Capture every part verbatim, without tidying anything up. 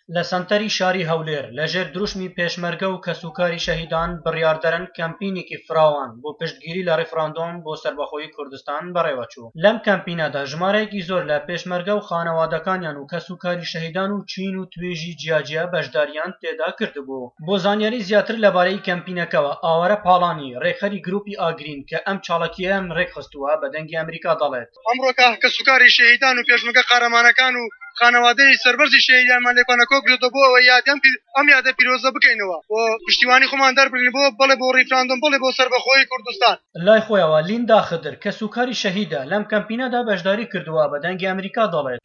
لە سەنتەری شاری هەولێر لەژێر دروشمی پێشمەرگە و کەسوکاری شەهیدان بڕیاردەرن کەمپینێکی فراوان بۆ پشتگیری لە ڕێفراندۆم بۆ سەربەخۆیی کوردستان بەڕێوەچوو. لەم کەمپینەدا ژمارەیەکی زۆر لە پێشمەرگە و خانەوادەکانیان و کەسوکاری شەهیدان و چین و توێژی جیاجیا بەشداریان تێدا کردبوو. بۆ زانیاری زیاتر لەبارەی کەمپینەکەەوە ئاوارە پاڵانی ڕێکخەری گروپی ئاگرین کە ئەم چاڵەکیەم ڕێکخستووە بە دەنگی ئەمریکا دەڵێت ئەمڕۆکە کەسوکاری شەهیدان و پێشمەرگە قارەمانەکان و خانەوادەی سەربەرزی شەهیدانمان لێکۆنە کۆگرێتەوە بۆ ئەوە یادیان ئەم یادە پیرۆزە بکەینەوە بۆ پشتیوانی خۆمان دەربڕین بۆ بڵێ بۆ ڕیفراندۆم بڵێ بۆ سەربەخۆیی کوردستان. لای خۆیەوە لیندا خدر کەسوکاری شەهیدە لەم کەمپینەدا بەشداری کردووە بە دەنگی ئەمریکا دەڵێت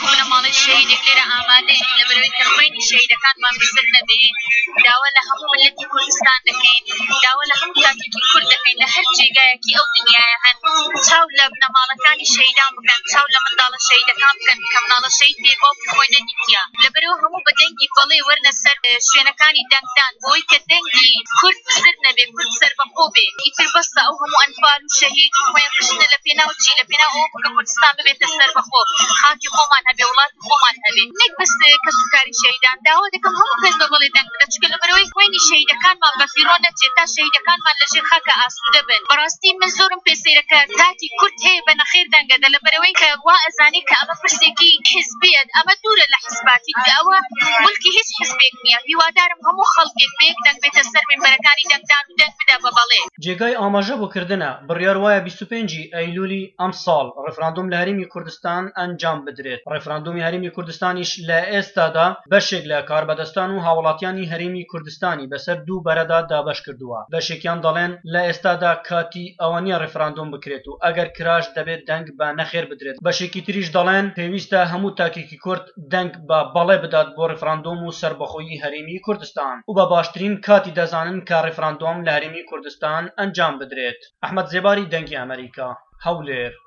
شهيدك لنا آماده لبروي كرميني شهيدك كان ما بسرنا به داوى لهم ملتي كردستان دكين داوى لهم تاكي كرد دكين لهر جيجايا كي أو دنيا هن تاو لبنا مالكاني شهيدان بكن تاو لمن دال الشهيدة كان بكن كمنال الشهيد بي بوك خوينا نتيا لبروي همو بدنجي بلي ورنا سر شوينكاني دنگدان بوي كدنجي كرد سرنا به كرد سر بقوبه يتر بس أو همو أنفال الشهيد وين قشنا لبنا وشي لبنا أو كردستان ببيت السر بقوب خاكي خومان هبي ولاد خومان هبي نك بس كسكاري شهيدان داوا دكم هم كز بغلي دنگ دچكل بروي وين الشهيد كان ما بفيرون جتا شهيد كان ما لجي خاكا اسوده بن براستي من زورم بيسيرك تاتي كرت هي بن خير دنگ دل بروي ك وا ازاني ك اما فرسيكي حزبيه اما دور لحزباتي داوا ملكي هيش حزبك نيا هوادارم هم خلق بيك دنگ بيت السر من بركاني دنگ دان دنگ بدا ببالي جێگای ئاماژە بۆ کردنە بڕیار وایە بیست و پێنجی ئەیلولی ئەم ساڵ ڕێفراندۆم لە هەرێمی کوردستان ئەنجام بدرێت. ڕێفراندۆمی هەرێمی کوردستانیش لە ئێستادا بەشێک لە کاربەدەستان و هاوڵاتیانی هەرێمی کوردستانی بەسەر دوو بەرەدا دابەش کردووە. بەشێکیان دەڵێن لە ئێستادا کاتی ئەوە نییە ڕێفراندۆم بکرێت و ئەگەر کراش دەبێت دەنگ بە نەخێر بدرێت. بەشێکی تریش دەڵێن پێویستە هەموو تاکێکی کورد دەنگ بە بەڵێ بدات بۆ ڕێفراندۆم و سەربەخۆیی هەرێمی کوردستان و بە باشترین کاتی دەزانن کە ڕێفراندۆم لە هەرێمی کوردستان ئەنجام بدرێت. ئەحمەد زێباری دەنگی ئەمریکا هەولێر.